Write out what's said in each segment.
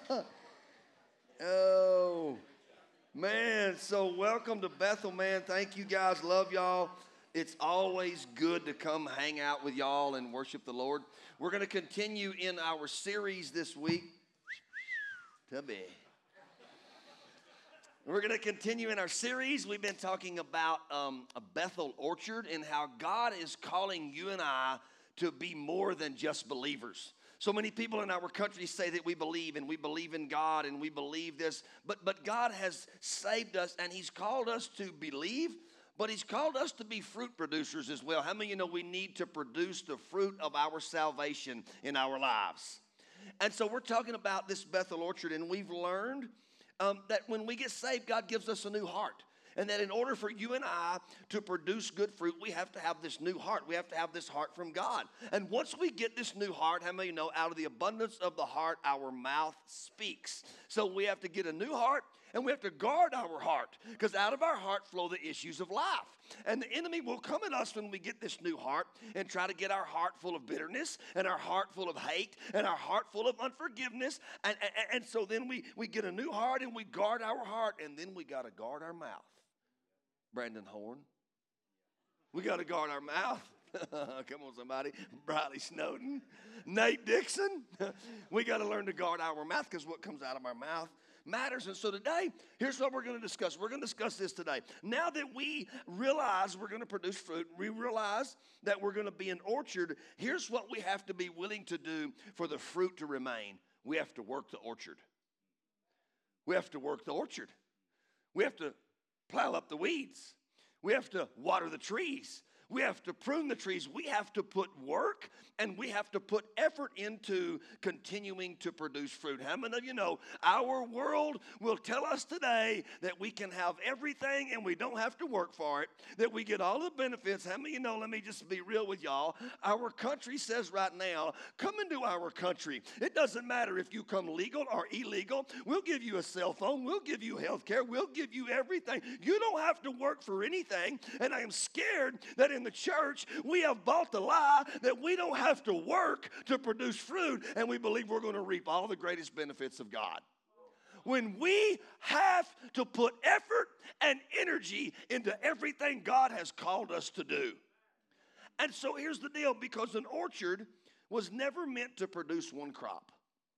Oh, man. So welcome to Bethel, man. Thank you guys. Love y'all. It's always good to come hang out with y'all and worship the Lord. We're going to continue in our series this week. Tubby. We're going to continue in our series. We've been talking about a Bethel orchard and how God is calling you and I to be more than just believers. So many people in our country say that we believe in God and we believe this, but God has saved us and He's called us to believe, but He's called us to be fruit producers as well. How many of you know we need to produce the fruit of our salvation in our lives? And so we're talking about this Bethel orchard, and we've learned that when we get saved, God gives us a new heart. And that in order for you and I to produce good fruit, we have to have this new heart. We have to have this heart from God. And once we get this new heart, how many of you know, out of the abundance of the heart, our mouth speaks. So we have to get a new heart, and we have to guard our heart, because out of our heart flow the issues of life. And the enemy will come at us when we get this new heart and try to get our heart full of bitterness and our heart full of hate and our heart full of unforgiveness. And so then we get a new heart and we guard our heart, and then we got to guard our mouth. Brandon Horn. We got to guard our mouth. Come on, somebody. Briley Snowden. Nate Dixon. We got to learn to guard our mouth, because what comes out of our mouth matters. And so today, here's what we're going to discuss. We're going to discuss this today. Now that we realize we're going to produce fruit, we realize that we're going to be an orchard, here's what we have to be willing to do for the fruit to remain. We have to work the orchard. We have to work the orchard. We have to plow up the weeds. We have to water the trees. We have to prune the trees. We have to put work and we have to put effort into continuing to produce fruit. How many of you know our world will tell us today that we can have everything and we don't have to work for it, that we get all the benefits? How many of you know, let me just be real with y'all, our country says right now, come into our country. It doesn't matter if you come legal or illegal. We'll give you a cell phone. We'll give you health care. We'll give you everything. You don't have to work for anything. And I am scared that in the church, we have bought the lie that we don't have to work to produce fruit, and we believe we're going to reap all the greatest benefits of God. When we have to put effort and energy into everything God has called us to do. And so here's the deal, because an orchard was never meant to produce one crop.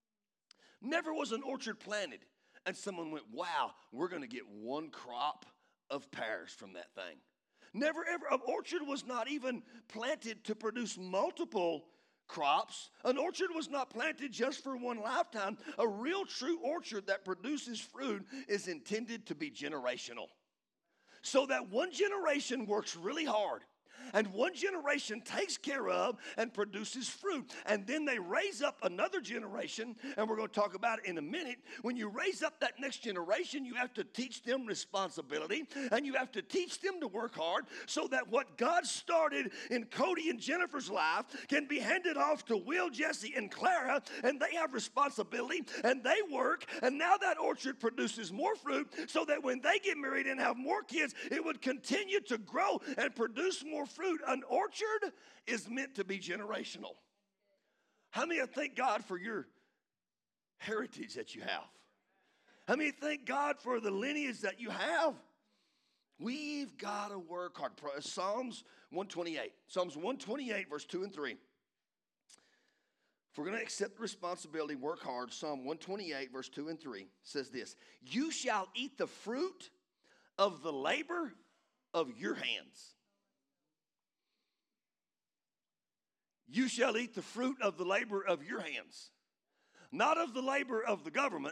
Never was an orchard planted and someone went, wow, we're going to get one crop of pears from that thing. Never ever. An orchard was not even planted to produce multiple crops. An orchard was not planted just for one lifetime. A real true orchard that produces fruit is intended to be generational. So that one generation works really hard, and one generation takes care of and produces fruit. And then they raise up another generation, and we're going to talk about it in a minute. When you raise up that next generation, you have to teach them responsibility, and you have to teach them to work hard, so that what God started in Cody and Jennifer's life can be handed off to Will, Jesse, and Clara, and they have responsibility, and they work, and now that orchard produces more fruit, so that when they get married and have more kids, it would continue to grow and produce more fruit. An orchard is meant to be generational. How many thank God for your heritage that you have? How many thank God for the lineage that you have? We've got to work hard. Psalms 128. Psalms 128, verse 2 and 3. If we're going to accept the responsibility, work hard, Psalm 128, verse 2 and 3 says this: you shall eat the fruit of the labor of your hands. You shall eat the fruit of the labor of your hands, not of the labor of the government.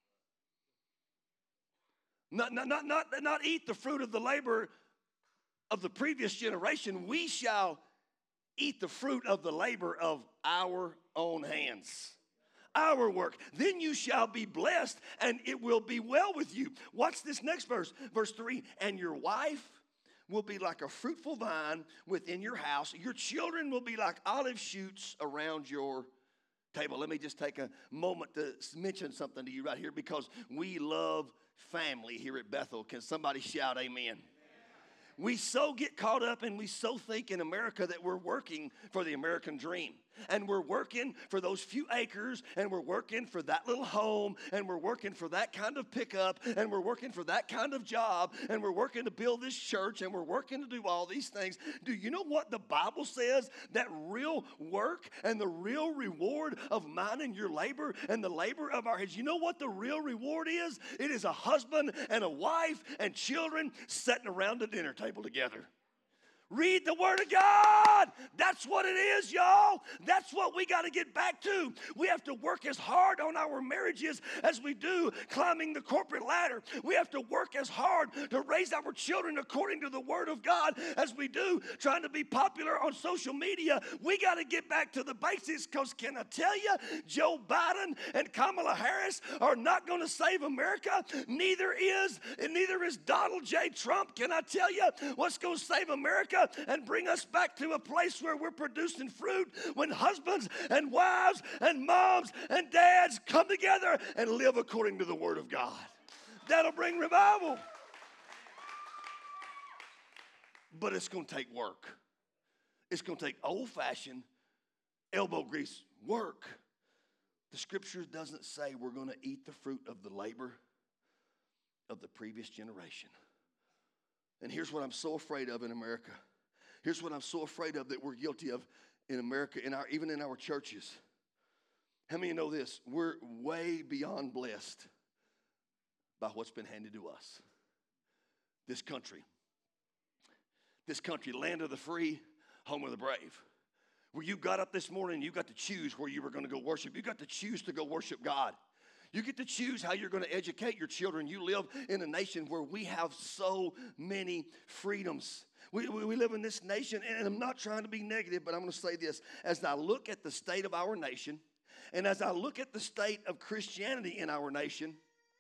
Not eat the fruit of the labor of the previous generation. We shall eat the fruit of the labor of our own hands. Our work. Then you shall be blessed, and it will be well with you. Watch this next verse. Verse 3, and your wife will be like a fruitful vine within your house. Your children will be like olive shoots around your table. Let me just take a moment to mention something to you right here, because we love family here at Bethel. Can somebody shout amen? We so get caught up and we so think in America that we're working for the American dream. and we're working for those few acres, and we're working for that little home, and we're working for that kind of pickup, and we're working for that kind of job, and we're working to build this church, and we're working to do all these things. Do you know what the Bible says? That real work and the real reward of mine and your labor and the labor of our heads, you know what the real reward is? It is a husband and a wife and children sitting around the dinner table together. Read the Word of God. That's what it is, y'all. That's what we got to get back to. We have to work as hard on our marriages as we do climbing the corporate ladder. We have to work as hard to raise our children according to the Word of God as we do trying to be popular on social media. We got to get back to the basics, because can I tell you, Joe Biden and Kamala Harris are not going to save America. Neither is Donald J. Trump. Can I tell you what's going to save America and bring us back to a place where we're producing fruit? When husbands and wives and moms and dads come together and live according to the Word of God. That'll bring revival. But it's going to take work. It's going to take old-fashioned, elbow grease work. The Scripture doesn't say we're going to eat the fruit of the labor of the previous generation. And here's what I'm so afraid of in America. Here's what I'm so afraid of that we're guilty of in America, even in our churches. How many of you know this? We're way beyond blessed by what's been handed to us. This country, land of the free, home of the brave. Where you got up this morning, you got to choose where you were going to go worship. You got to choose to go worship God. You get to choose how you're going to educate your children. You live in a nation where we have so many freedoms. We live in this nation, and I'm not trying to be negative, but I'm going to say this. As I look at the state of our nation, and as I look at the state of Christianity in our nation,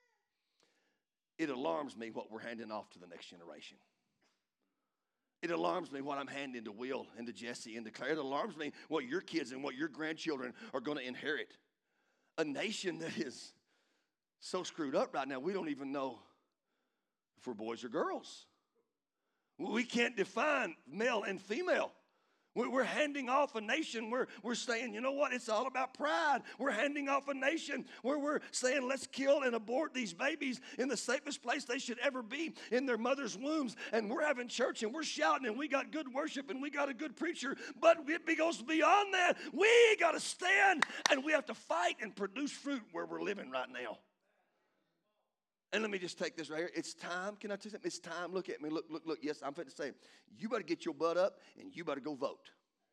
it alarms me what we're handing off to the next generation. It alarms me what I'm handing to Will and to Jesse and to Claire. It alarms me what your kids and what your grandchildren are going to inherit. A nation that is so screwed up right now, we don't even know if we're boys or girls. We can't define male and female. We're handing off a nation where we're saying, you know what, it's all about pride. We're handing off a nation where we're saying, let's kill and abort these babies in the safest place they should ever be, in their mother's wombs. And we're having church and we're shouting and we got good worship and we got a good preacher. But it goes beyond that. We got to stand and we have to fight and produce fruit where we're living right now. And let me just take this right here. It's time. Can I tell you something? It's time. Look at me. Look. Yes, I'm fit to say, you better get your butt up and you better go vote.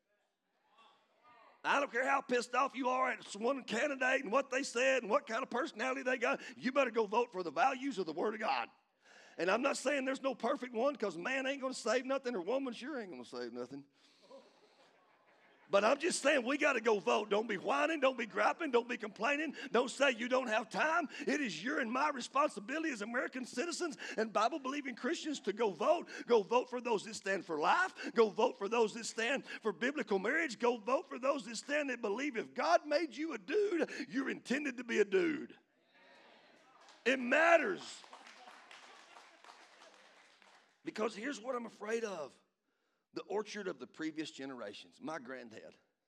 I don't care how pissed off you are at one candidate and what they said and what kind of personality they got. You better go vote for the values of the Word of God. And I'm not saying there's no perfect one, because man ain't going to save nothing, or woman sure ain't going to save nothing. But I'm just saying we got to go vote. Don't be whining. Don't be griping. Don't be complaining. Don't say you don't have time. It is your and my responsibility as American citizens and Bible-believing Christians to go vote. Go vote for those that stand for life. Go vote for those that stand for biblical marriage. Go vote for those that stand that believe if God made you a dude, you're intended to be a dude. It matters. Because here's what I'm afraid of. The orchard of the previous generations. My granddad.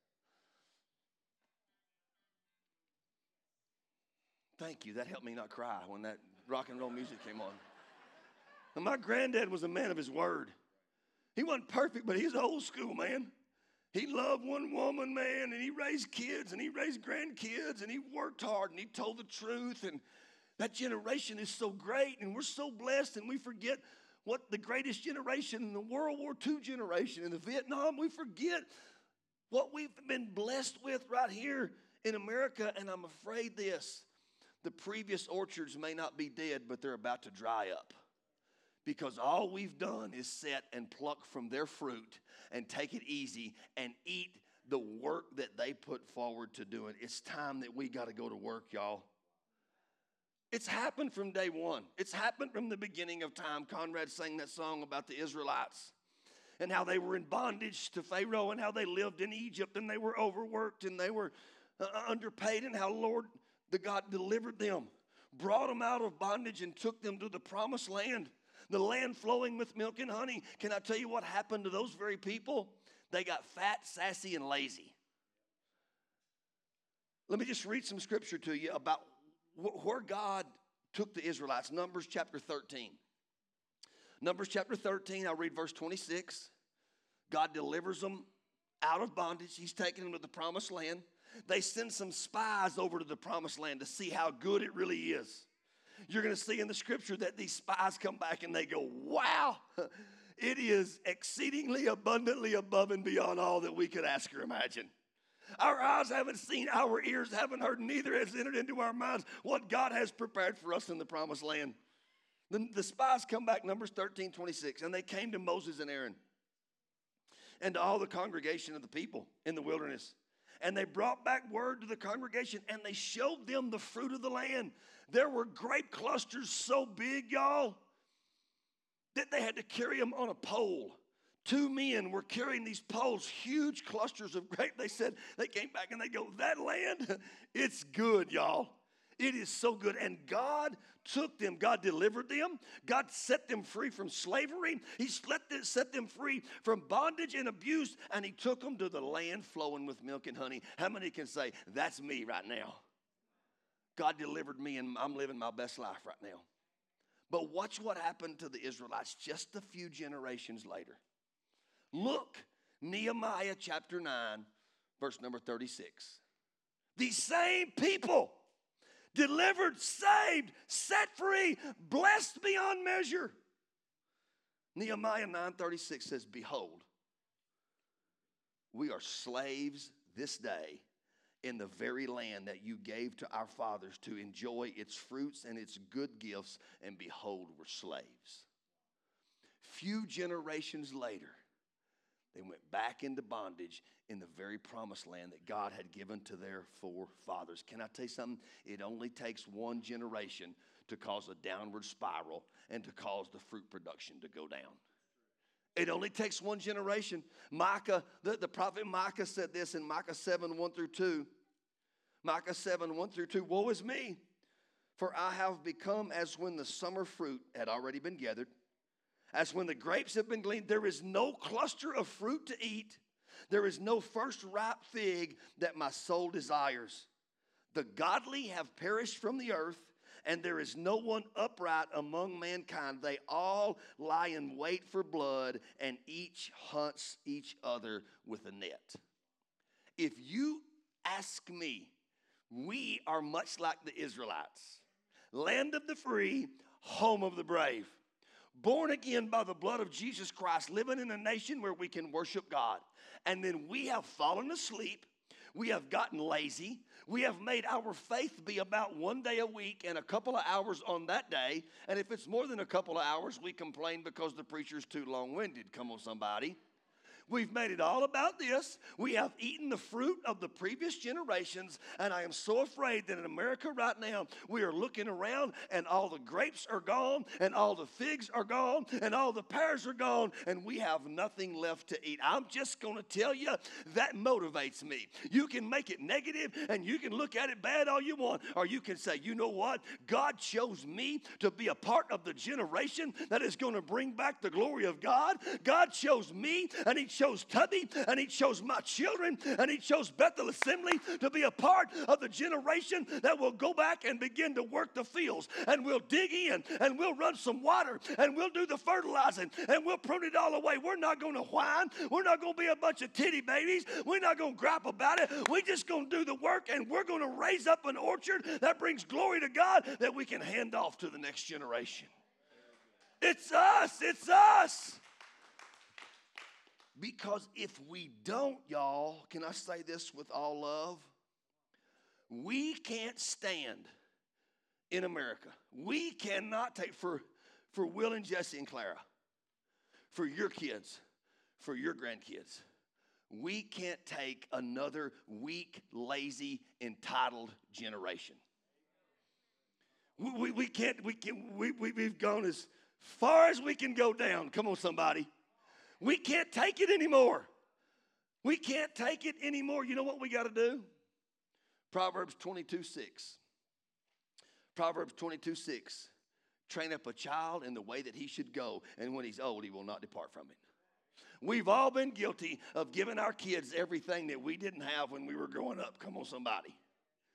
Thank you. That helped me not cry when that rock and roll music came on. And my granddad was a man of his word. He wasn't perfect, but he's old school, man. He loved one woman, man, and he raised kids, and he raised grandkids, and he worked hard, and he told the truth. And that generation is so great, and we're so blessed, and we forget what the greatest generation in the World War II generation, in the Vietnam, we forget what we've been blessed with right here in America. And I'm afraid the previous orchards may not be dead, but they're about to dry up. Because all we've done is sit and pluck from their fruit and take it easy and eat the work that they put forward to doing. It's time that we got to go to work, y'all. It's happened from day one. It's happened from the beginning of time. Conrad sang that song about the Israelites and how they were in bondage to Pharaoh and how they lived in Egypt and they were overworked and they were underpaid, and how Lord, the God, delivered them, brought them out of bondage and took them to the promised land, the land flowing with milk and honey. Can I tell you what happened to those very people? They got fat, sassy, and lazy. Let me just read some scripture to you about where God took the Israelites. Numbers chapter 13. Numbers chapter 13, I'll read verse 26. God delivers them out of bondage. He's taking them to the promised land. They send some spies over to the promised land to see how good it really is. You're going to see in the scripture that these spies come back and they go, wow, it is exceedingly abundantly above and beyond all that we could ask or imagine. Our eyes haven't seen, our ears haven't heard, neither has entered into our minds what God has prepared for us in the promised land. The spies come back, Numbers 13, 26, and they came to Moses and Aaron and to all the congregation of the people in the wilderness. And they brought back word to the congregation, and they showed them the fruit of the land. There were grape clusters so big, y'all, that they had to carry them on a pole. 2 men were carrying these poles, huge clusters of grape. They said, they came back and they go, that land, it's good, y'all. It is so good. And God took them. God delivered them. God set them free from slavery. He set them free from bondage and abuse. And he took them to the land flowing with milk and honey. How many can say, that's me right now? God delivered me and I'm living my best life right now. But watch what happened to the Israelites just a few generations later. Look, Nehemiah chapter 9, verse number 36. These same people, delivered, saved, set free, blessed beyond measure. Nehemiah 9:36 says, behold, we are slaves this day in the very land that you gave to our fathers to enjoy its fruits and its good gifts, and behold, we're slaves. Few generations later, they went back into bondage in the very promised land that God had given to their forefathers. Can I tell you something? It only takes one generation to cause a downward spiral and to cause the fruit production to go down. It only takes one generation. Micah, the prophet Micah said this in Micah 7, 1 through 2. Micah 7, 1 through 2. Woe is me, for I have become as when the summer fruit had already been gathered, as when the grapes have been gleaned. There is no cluster of fruit to eat. There is no first ripe fig that my soul desires. The godly have perished from the earth, and there is no one upright among mankind. They all lie in wait for blood, and each hunts each other with a net. If you ask me, we are much like the Israelites. Land of the free, home of the brave. Born again by the blood of Jesus Christ, living in a nation where we can worship God. And then we have fallen asleep. We have gotten lazy. We have made our faith be about 1 day a week and a couple of hours on that day. And if it's more than a couple of hours, we complain because the preacher's too long-winded. Come on, somebody. We've made it all about this. We have eaten the fruit of the previous generations, and I am so afraid that in America right now, we are looking around and all the grapes are gone, and all the figs are gone, and all the pears are gone, and we have nothing left to eat. I'm just going to tell you, that motivates me. You can make it negative, and you can look at it bad all you want, or you can say, you know what? God chose me to be a part of the generation that is going to bring back the glory of God. God chose me, and he chose Tubby, and he chose my children, and he chose Bethel Assembly to be a part of the generation that will go back and begin to work the fields, and we'll dig in, and we'll run some water, and we'll do the fertilizing, and we'll prune it all away. We're not going to whine. We're not going to be a bunch of titty babies. We're not going to gripe about it. We're just going to do the work, and we're going to raise up an orchard that brings glory to God that we can hand off to the next generation. It's us. It's us. Because if we don't, y'all, can I say this with all love? We can't stand in America. We cannot take, for Will and Jesse and Clara, for your kids, for your grandkids, we can't take another weak, lazy, entitled generation. We've gone as far as we can go down. Come on, somebody. We can't take it anymore. We can't take it anymore. You know what we got to do? Proverbs 22:6. Proverbs 22:6. Train up a child in the way that he should go, and when he's old, he will not depart from it. We've all been guilty of giving our kids everything that we didn't have when we were growing up. Come on, somebody.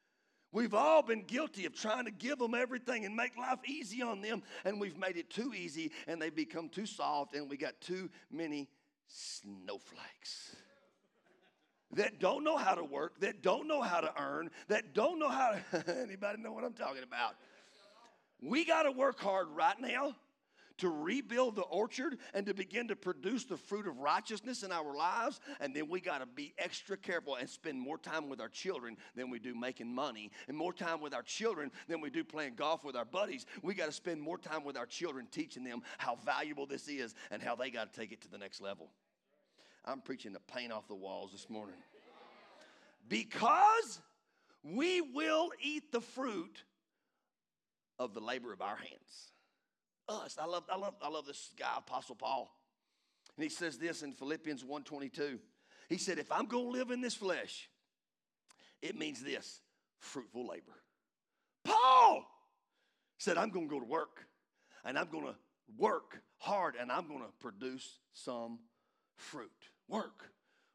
We've all been guilty of trying to give them everything and make life easy on them, and we've made it too easy, and they become too soft, and we got too many snowflakes that don't know how to work, that don't know how to earn, that don't know how to, anybody know what I'm talking about? We got to work hard right now to rebuild the orchard and to begin to produce the fruit of righteousness in our lives. And then we got to be extra careful and spend more time with our children than we do making money, and more time with our children than we do playing golf with our buddies. We got to spend more time with our children, teaching them how valuable this is and how they got to take it to the next level. I'm preaching the paint off the walls this morning. Because we will eat the fruit of the labor of our hands. Us. I love this guy, Apostle Paul. And he says this in Philippians 1:22. He said, if I'm going to live in this flesh, it means this: fruitful labor. Paul said, I'm going to go to work, and I'm going to work hard, and I'm going to produce some fruit. Work,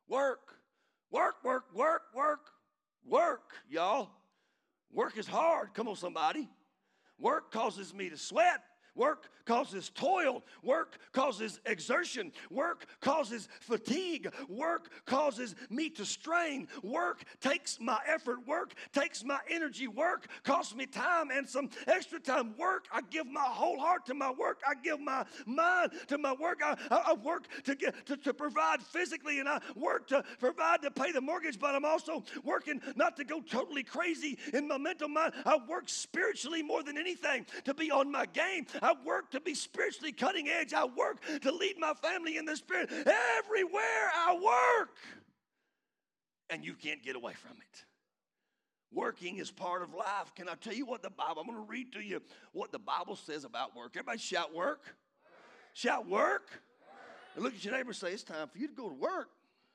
y'all. Work is hard. Come on, somebody. Work causes me to sweat. Work causes toil. Work causes exertion. Work causes fatigue. Work causes me to strain. Work takes my effort. Work takes my energy. Work costs me time and some extra time. Work, I give my whole heart to my work. I give my mind to my work. I work to provide physically, and I work to provide to pay the mortgage, but I'm also working not to go totally crazy in my mental mind. I work spiritually more than anything to be on my game. I work to be spiritually cutting edge. I work to lead my family in the Spirit. Everywhere I work. And you can't get away from it. Working is part of life. Can I tell you what the Bible, I'm going to read to you what the Bible says about work. Everybody shout work. Shout work. And look at your neighbor and say, it's time for you to go to work.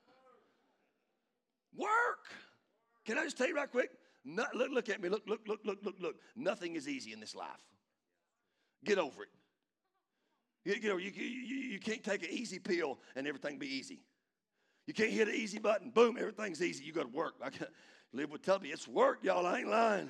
Work. Can I just tell you right quick? Look at me. Look. Nothing is easy in this life. Get over it. You can't take an easy pill and everything be easy. You can't hit an easy button. Boom, everything's easy. You got to work. I live with Tubby. It's work, y'all. I ain't lying.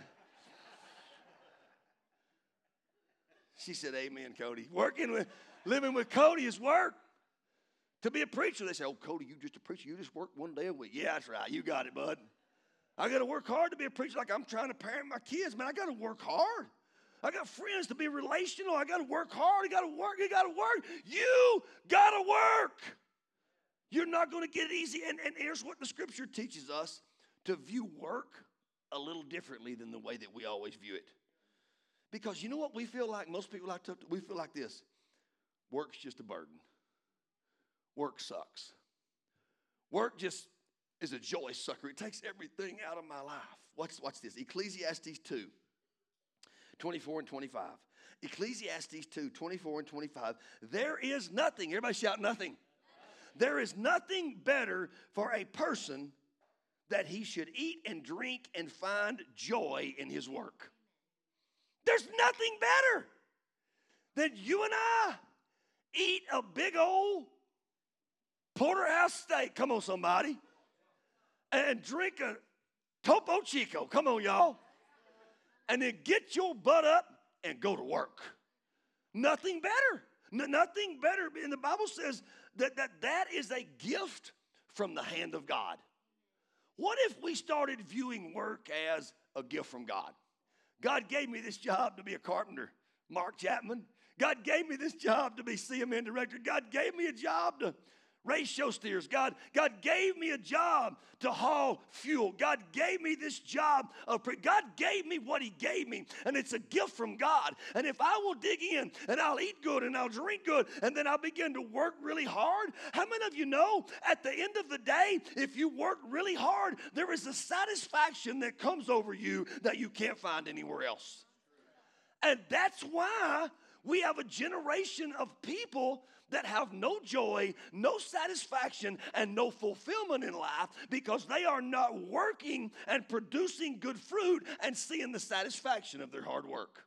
She said, amen, Cody. Living with Cody is work. To be a preacher, they say, oh, Cody, you just a preacher. You just work one day a week. Yeah, that's right. You got it, bud. I got to work hard to be a preacher, like I'm trying to parent my kids. Man, I got to work hard. I got friends to be relational. I got to work hard. I got to work. You got to work. You got to work. You're not going to get it easy. And here's what the Scripture teaches us: to view work a little differently than the way that we always view it. Because you know what we feel like? Most people we feel like this: work's just a burden. Work sucks. Work just is a joy sucker. It takes everything out of my life. Watch this. Ecclesiastes 2. 24 and 25. Ecclesiastes 2, 24 and 25. There is nothing, everybody shout nothing. There is nothing better for a person that he should eat and drink and find joy in his work. There's nothing better than you and I eat a big old porterhouse steak. Come on, somebody. And drink a Topo Chico. Come on, y'all. And then get your butt up and go to work. Nothing better. Nothing better. And the Bible says that is a gift from the hand of God. What if we started viewing work as a gift from God? God gave me this job to be a carpenter, Mark Chapman. God gave me this job to be CMN director. God gave me a job to raise show steers. God gave me a job to haul fuel. God gave me this job. God gave me what he gave me, and it's a gift from God. And if I will dig in, and I'll eat good, and I'll drink good, and then I'll begin to work really hard, how many of you know at the end of the day, if you work really hard, there is a satisfaction that comes over you that you can't find anywhere else? And that's why we have a generation of people that have no joy, no satisfaction, and no fulfillment in life because they are not working and producing good fruit and seeing the satisfaction of their hard work.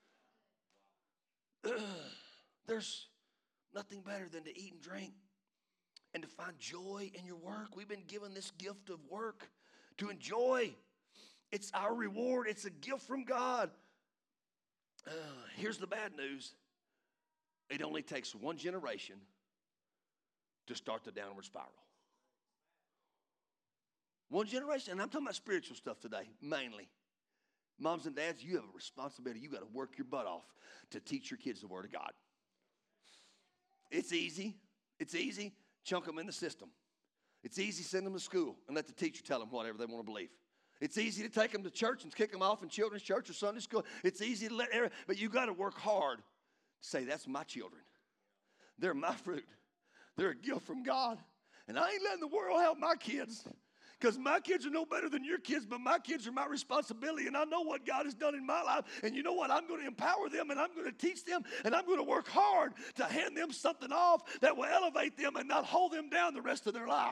There's nothing better than to eat and drink and to find joy in your work. We've been given this gift of work to enjoy. It's our reward. It's a gift from God. Here's the bad news. It only takes one generation to start the downward spiral. One generation, and I'm talking about spiritual stuff today, mainly. Moms and dads, you have a responsibility. You got to work your butt off to teach your kids the Word of God. It's easy. It's easy. Chunk them in the system. It's easy to send them to school and let the teacher tell them whatever they want to believe. It's easy to take them to church and kick them off in children's church or Sunday school. It's easy to let but you got to work hard to say, that's my children. They're my fruit. They're a gift from God. And I ain't letting the world help my kids, because my kids are no better than your kids, but my kids are my responsibility, and I know what God has done in my life. And you know what? I'm going to empower them, and I'm going to teach them, and I'm going to work hard to hand them something off that will elevate them and not hold them down the rest of their life.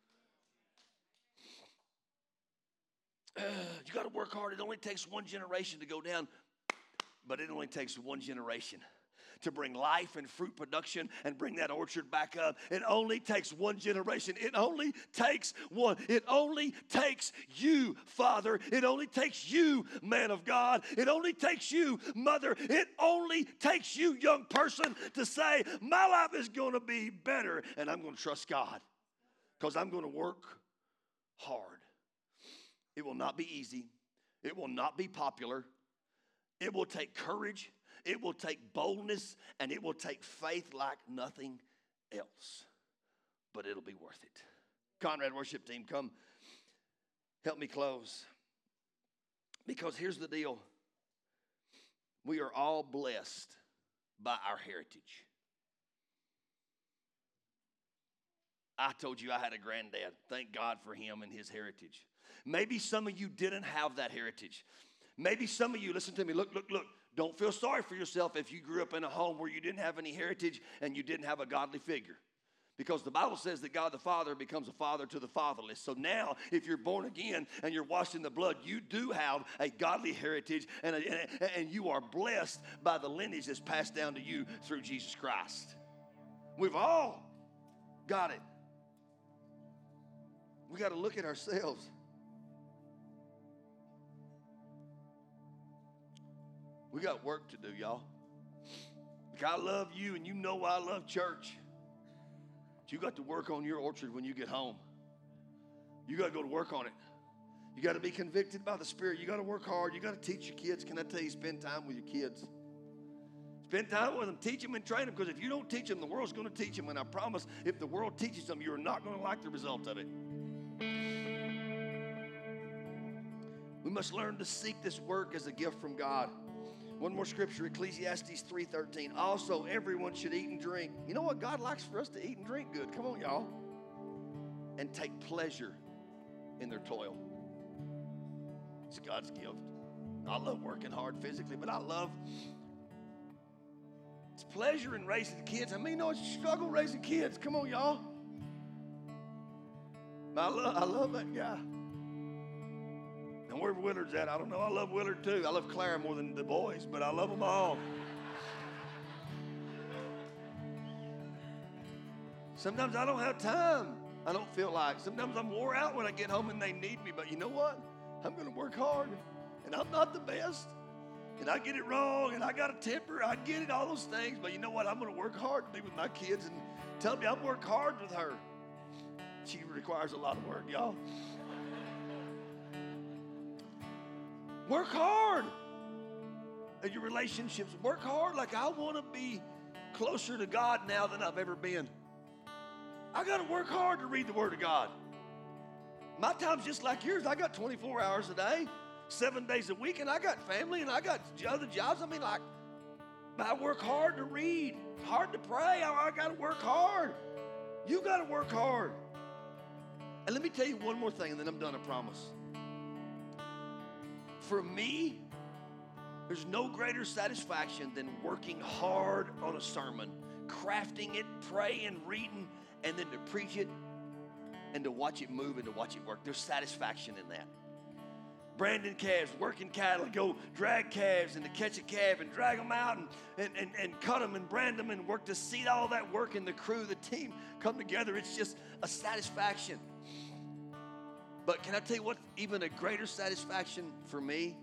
You got to work hard. It only takes one generation to go down, but it only takes one generation to bring life and fruit production and bring that orchard back up. It only takes one generation. It only takes one. It only takes you, Father. It only takes you, man of God. It only takes you, mother. It only takes you, young person, to say, my life is going to be better, and I'm going to trust God because I'm going to work hard. It will not be easy. It will not be popular. It will take courage. It will take boldness, and it will take faith like nothing else. But it'll be worth it. Conrad worship team, come help me close. Because here's the deal. We are all blessed by our heritage. I told you I had a granddad. Thank God for him and his heritage. Maybe some of you didn't have that heritage. Maybe some of you, listen to me, look. Don't feel sorry for yourself if you grew up in a home where you didn't have any heritage and you didn't have a godly figure. Because the Bible says that God the Father becomes a father to the fatherless. So now, if you're born again and you're washed in the blood, you do have a godly heritage, and you are blessed by the lineage that's passed down to you through Jesus Christ. We've all got it. We got to look at ourselves. We got work to do, y'all. Like, I love you, and you know I love church. But you got to work on your orchard when you get home. You got to go to work on it. You got to be convicted by the Spirit. You got to work hard. You got to teach your kids. Can I tell you, spend time with your kids. Spend time with them. Teach them and train them, because if you don't teach them, the world's going to teach them. And I promise, if the world teaches them, you're not going to like the result of it. We must learn to seek this work as a gift from God. One more scripture, Ecclesiastes 3:13. Also, everyone should eat and drink. You know what? God likes for us to eat and drink good. Come on, y'all. And take pleasure in their toil. It's God's gift. I love working hard physically, but it's pleasure in raising kids. I mean, no, it's a struggle raising kids. Come on, y'all. I love that guy. And where Willard's at, I don't know. I love Willard too. I love Clara more than the boys, but I love them all. Sometimes I don't have time. I don't feel like. Sometimes I'm wore out when I get home and they need me. But you know what? I'm going to work hard. And I'm not the best. And I get it wrong. And I got a temper. I get it, all those things. But you know what? I'm going to work hard to be with my kids. And tell me I'm working hard with her. She requires a lot of work, y'all. Work hard at your relationships. Work hard. Like, I want to be closer to God now than I've ever been. I got to work hard to read the Word of God. My time's just like yours. I got 24 hours a day, 7 days a week, and I got family, and I got other jobs. I mean, like, I work hard to read, hard to pray. I got to work hard. You got to work hard. And let me tell you one more thing, and then I'm done, I promise. For me, there's no greater satisfaction than working hard on a sermon, crafting it, praying, reading, and then to preach it and to watch it move and to watch it work. There's satisfaction in that. Branding calves, working cattle, go drag calves and to catch a calf and drag them out and cut them and brand them and work to see all that work and the crew, the team come together. It's just a satisfaction. But can I tell you what, even a greater satisfaction for me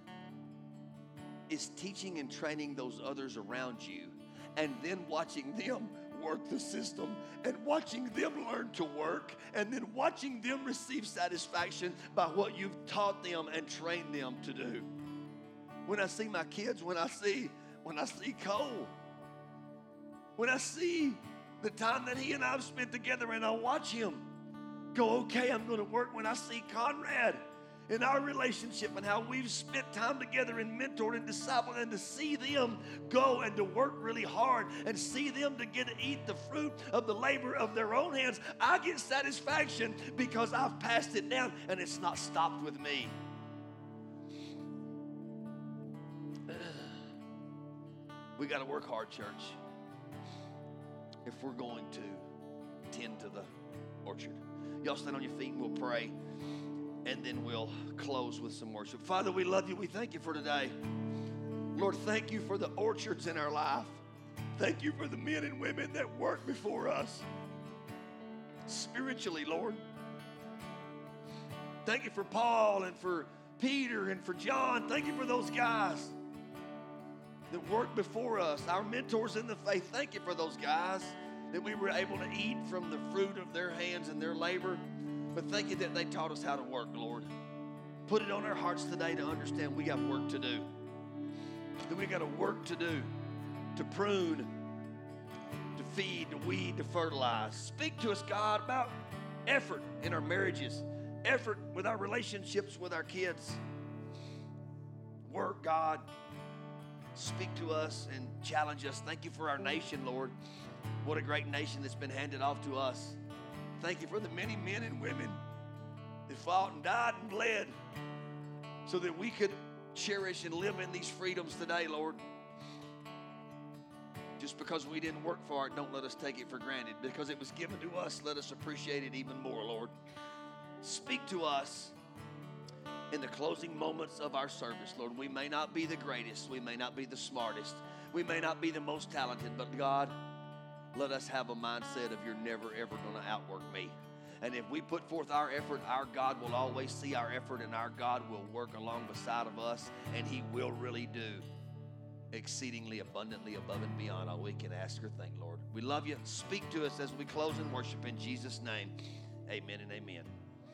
is teaching and training those others around you, and then watching them work the system, and watching them learn to work, and then watching them receive satisfaction by what you've taught them and trained them to do. When I see my kids, when I see Cole, when I see the time that he and I have spent together, and I watch him go, okay, I'm going to work. When I see Conrad in our relationship and how we've spent time together and mentored and discipled, and to see them go and to work really hard and see them to get to eat the fruit of the labor of their own hands, I get satisfaction because I've passed it down and it's not stopped with me. We got to work hard, church, if we're going to tend to the orchard. Y'all stand on your feet and we'll pray, and then we'll close with some worship. Father, we love you. We thank you for today. Lord, thank you for the orchards in our life. Thank you for the men and women that work before us spiritually, Lord. Thank you for Paul and for Peter and for John. Thank you for those guys that worked before us, our mentors in the faith. Thank you for those guys that we were able to eat from the fruit of their hands and their labor. But thank you that they taught us how to work, Lord. Put it on our hearts today to understand we got work to do. That we got a work to do, to prune, to feed, to weed, to fertilize. Speak to us, God, about effort in our marriages, effort with our relationships with our kids. Work, God. Speak to us and challenge us. Thank you for our nation, Lord. What a great nation that's been handed off to us. Thank you for the many men and women that fought and died and bled so that we could cherish and live in these freedoms today, Lord. Just because we didn't work for it, don't let us take it for granted. Because it was given to us, let us appreciate it even more, Lord. Speak to us in the closing moments of our service, Lord. We may not be the greatest. We may not be the smartest. We may not be the most talented. But God, let us have a mindset of you're never, ever going to outwork me. And if we put forth our effort, our God will always see our effort, and our God will work along beside of us, and he will really do exceedingly abundantly above and beyond all we can ask or think, Lord. We love you. Speak to us as we close in worship in Jesus' name. Amen and amen.